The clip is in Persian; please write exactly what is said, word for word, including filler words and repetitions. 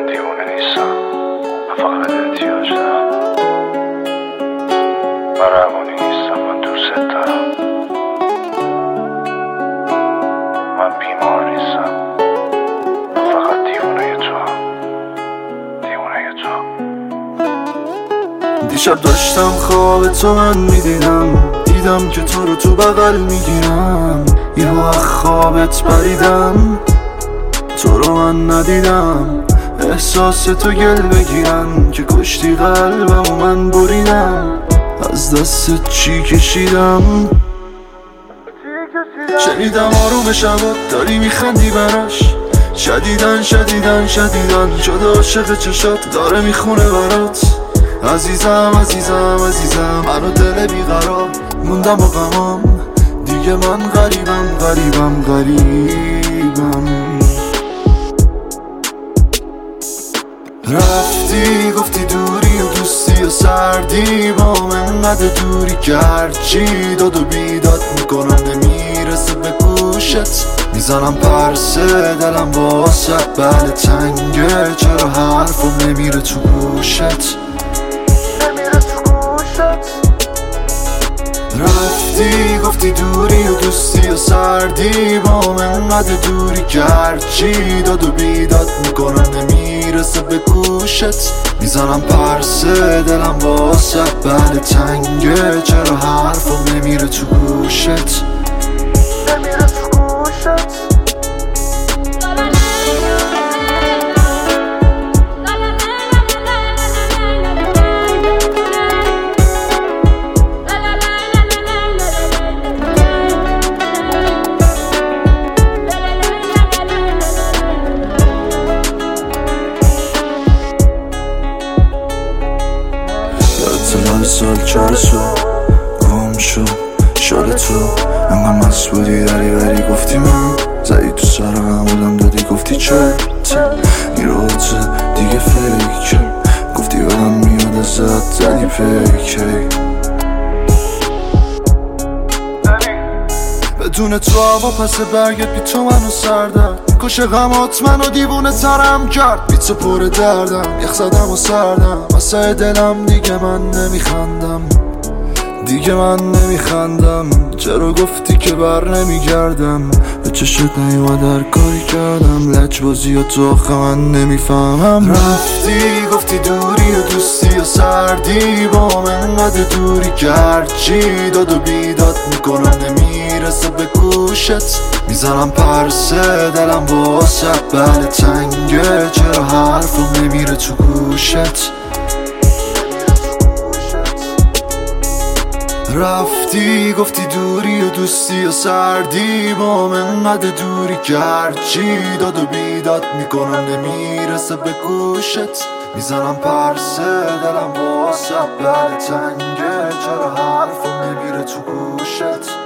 من دیوونه نیستم، من فقط احتیاج دارم. من روانی نیستم، من دوست دارم. من بیمار نیستم، من فقط دیوونه تو هم. دیوونه تو. دیشب داشتم خواب تو من میدیدم، دیدم که تو رو تو بغل میگیرم. یهو از خوابت پریدم، تو رو من ندیدم. احساس تو گل بگیرم که کشتی قلبم و من بریدم. از دست چی کشیدم، شنیدم آروم شبات داری میخندی براش. شدیدن شدیدن شدیدن شده عاشق چشات، داره میخونه برات. عزیزم عزیزم عزیزم منو دل بیقرار موندم با غمام. دیگه من غریبم غریبم غریبم. رفتی گفتی دوری و دوستی و سردی، با من انقدر دوری که هرچی داد و بیداد میکنم نمیرسه به گوشت. میزنم پرسه دلم واسه بله تنگه، چرا حرفم نمیره تو گوشت. رفتی گفتی دوری و دوستی و سردی، با من انقدر دوری که هرچی داد و بیداد میکنم نمیرسه به گوشت. میزنم پرسه دلم واسه بله تنگه، چرا حرفم نمیره تو گوشت. نمیره تو گوشت. من سال چهار سو گم شو شال تو، انقدر مست بودی دری بری گفتی من زدی تو سر همولم دادی گفتی چه میروزه دیگه فیکه. گفتی بدم میاد ازت زدی پیکی. بدون تو هوا پس برگت بی تو منو سردم میکشه غمات منو دیوونه ترم کرد. بی تو پر دردم یخ زدم و سردم واسه دلم دیگه من نمیخندم. دیگه من نمیخندم. چرا گفتی که بر نمیگردم، به چشت نیومد هر کاری کردم. لجبازی و تو آخه من نمیفهمم. رفتی گفتی دوری و دوستی و سردی، با من انقدر دوری که هرچی داد و بیداد میکنم نمیرسه به گوشت. میزنم پرسه دلم واسه بله تنگه، چرا حرفم نمیره تو گوشت. رفتی گفتی دوری و دوستی و سردی، با من انقدر دوری که هرچی داد و بیداد میکنم نمیرسه به گوشت. میزنم پرسه دلم واسه بله تنگه، چرا حرفم نمیره تو گوشت.